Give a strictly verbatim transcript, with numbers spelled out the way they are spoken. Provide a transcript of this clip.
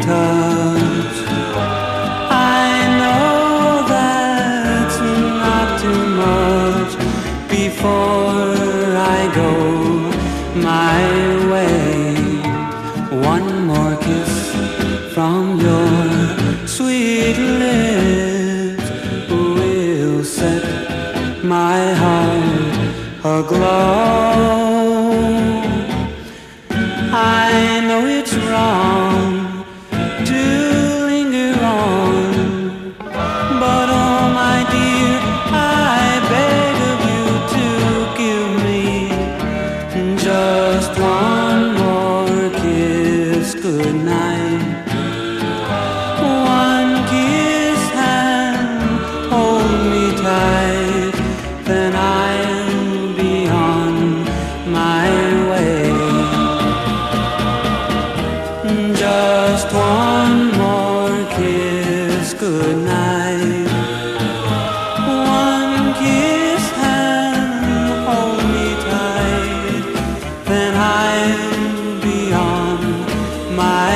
touch. I know that's not too much before I go my way. One more kiss from your sweet lips will set my heart aglow. I know it's wrong to linger on, but oh my dear, I beg of you to give me just one more kiss goodnight. One kiss and hold me tight, then I'll be on my way. Just one more kiss goodnight. One kiss and hold me tight, then I'll be on my